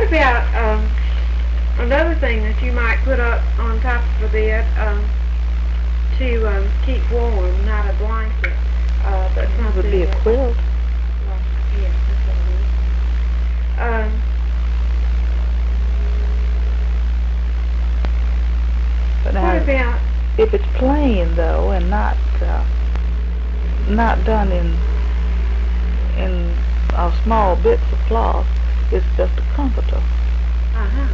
about another thing that you might put up on top of the bed to keep warm, not a blanket, but It something would be a that, quilt. well, yeah, that's what it is. But What now, about, if it's plain though, and not done in small bits of cloth, it's just a comforter. uh-huh.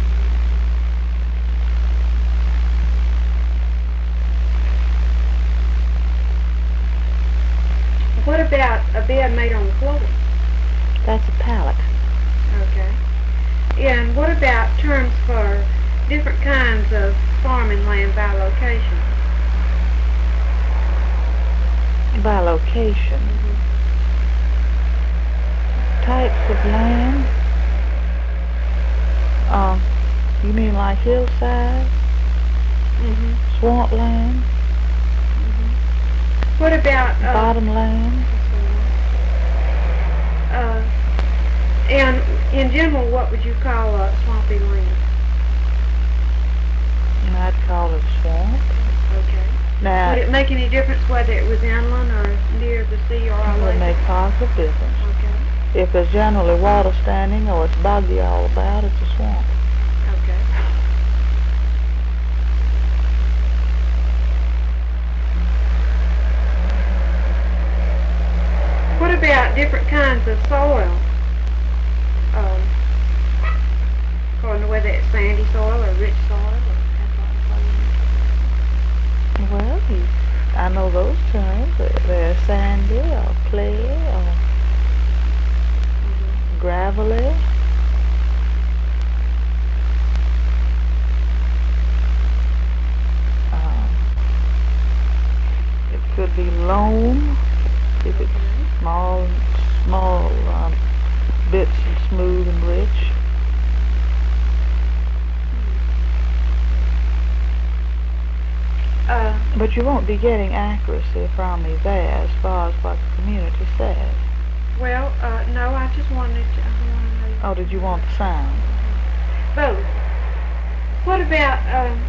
What about a bed made on the floor? That's a pallet. Okay. And what about terms for different kinds of farming land by location? By location. Types of land. You mean like hillside? Swamp land? What about Bottomland? and in general, what would you call a swampy land? I'd call it swamp. Okay. Now, Would it make any difference whether it was inland or near the sea or a it would lake? make positive difference. Okay. If there's generally water standing or it's boggy all about, it's a swamp. Okay. What about different kinds of soil? According to whether it's sandy soil or rich soil or that sort of Well, I know those terms. They're sandy or clay or gravelly. It could be loam if it's small bits and smooth and rich. But you won't be getting accuracy from me there as far as what the community says. Well, no, I just wanted to know. Oh, did you want the sound? Both. What about,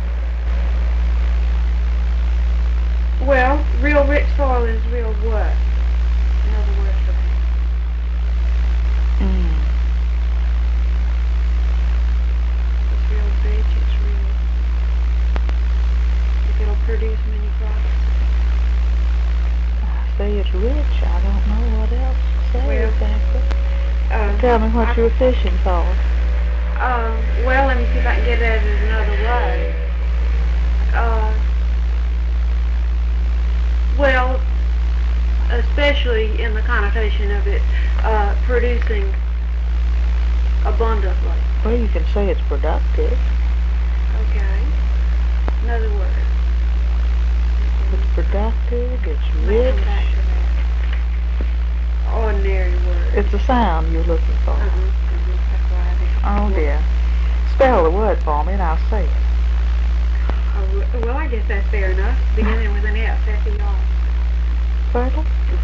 well, real rich soil is real what? Another word for that. It's real rich, it's real, if it'll produce many products. I say it's rich. I don't know what else to say Well, exactly. Tell me what you were fishing for. Well, let me see if I can get at it another way. Well, especially in the connotation of it producing abundantly. Well, you can say it's productive. Okay. Another word. It's productive, it's May rich. come back to that. Ordinary word. It's a sound you're looking for. That's why I didn't. Oh dear. Spell the word for me and I'll say it. Oh, well, I guess that's fair enough. Beginning with an F, F-E-R. Fertile?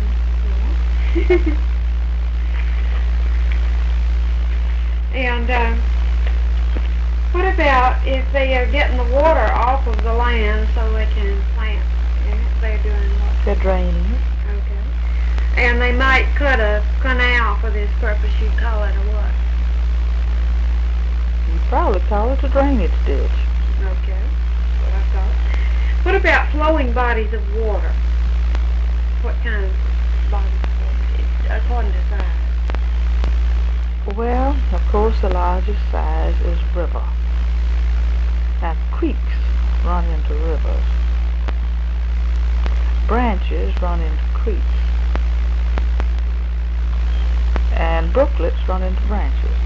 And what about if they are getting the water off of the land so they can plant in it? They're doing what? They're draining it. Okay. And they might cut a canal for this purpose. You'd call it a what? You probably call it a drainage ditch. Okay. That's what I thought. What about flowing bodies of water? What kind of bodies of water? According to size. Well, of course the largest size is river. Now creeks run into rivers. Branches run into creeks. And brooklets run into branches.